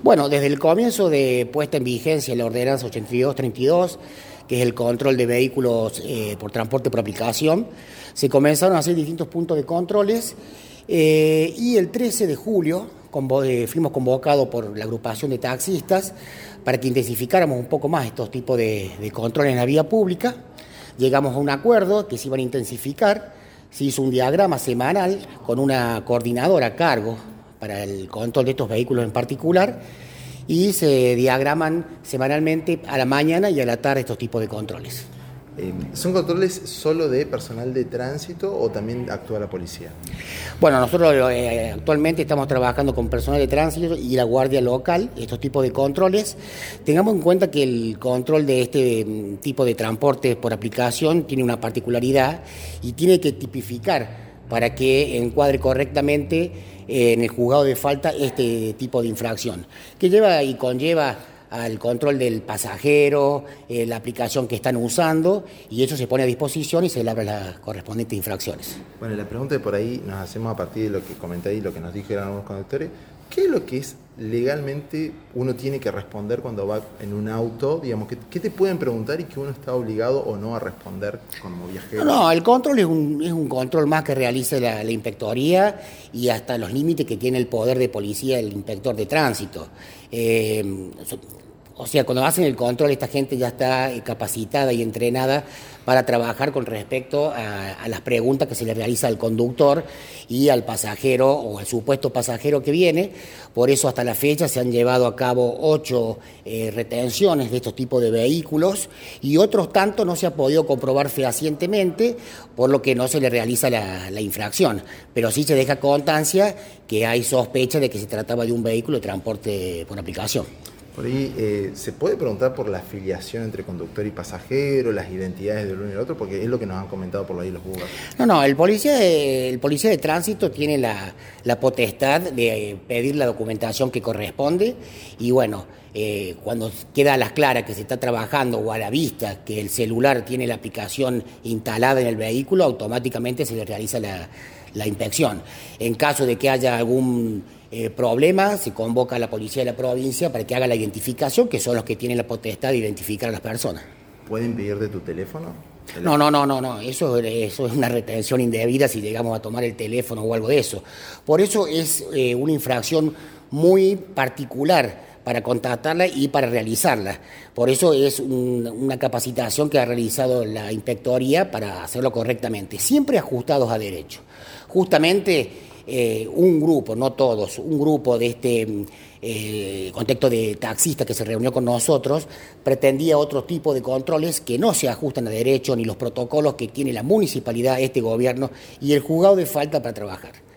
Bueno, desde el comienzo de puesta en vigencia la ordenanza 8232, que es el control de vehículos por transporte por aplicación, se comenzaron a hacer distintos puntos de controles y el 13 de julio fuimos convocados por la agrupación de taxistas para que intensificáramos un poco más estos tipos de controles en la vía pública. Llegamos a un acuerdo que se iban a intensificar, se hizo un diagrama semanal con una coordinadora a cargo para el control de estos vehículos en particular, y se diagraman semanalmente a la mañana y a la tarde estos tipos de controles. ¿Son controles solo de personal de tránsito o también actúa la policía? Bueno, nosotros actualmente estamos trabajando con personal de tránsito y la guardia local, estos tipos de controles. Tengamos en cuenta que el control de este tipo de transporte por aplicación tiene una particularidad y tiene que tipificar para que encuadre correctamente en el juzgado de falta este tipo de infracción, que lleva y conlleva al control del pasajero, la aplicación que están usando, y eso se pone a disposición y se le abren las correspondientes infracciones. Bueno, la pregunta de por ahí nos hacemos a partir de lo que comenté ahí, lo que nos dijeron algunos conductores. ¿Qué es lo que es legalmente uno tiene que responder cuando va en un auto? Digamos, ¿qué te pueden preguntar y que uno está obligado o no a responder como viajero? No, el control es un control más que realiza la inspectoría y hasta los límites que tiene el poder de policía el inspector de tránsito. O sea, cuando hacen el control, esta gente ya está capacitada y entrenada para trabajar con respecto a las preguntas que se le realiza al conductor y al pasajero o al supuesto pasajero que viene. Por eso hasta la fecha se han llevado a cabo 8 retenciones de estos tipos de vehículos y otros tantos no se ha podido comprobar fehacientemente, por lo que no se le realiza la infracción. Pero sí se deja constancia que hay sospecha de que se trataba de un vehículo de transporte por aplicación. Por ahí se puede preguntar por la afiliación entre conductor y pasajero, las identidades del uno y del otro, porque es lo que nos han comentado por ahí los bugas. No, el policía de tránsito tiene la potestad de pedir la documentación que corresponde y bueno, cuando queda a las claras que se está trabajando o a la vista que el celular tiene la aplicación instalada en el vehículo, automáticamente se le realiza la inspección. En caso de que haya algún problema, se convoca a la policía de la provincia para que haga la identificación, que son los que tienen la potestad de identificar a las personas. ¿Pueden pedirte tu teléfono? No, eso es una retención indebida si llegamos a tomar el teléfono o algo de eso. Por eso es una infracción muy particular para contactarla y para realizarla. Por eso es una capacitación que ha realizado la inspectoría para hacerlo correctamente, siempre ajustados a derecho. Justamente un grupo, no todos, un grupo de este contexto de taxistas que se reunió con nosotros pretendía otro tipo de controles que no se ajustan a derecho ni los protocolos que tiene la municipalidad, este gobierno y el juzgado de falta para trabajar.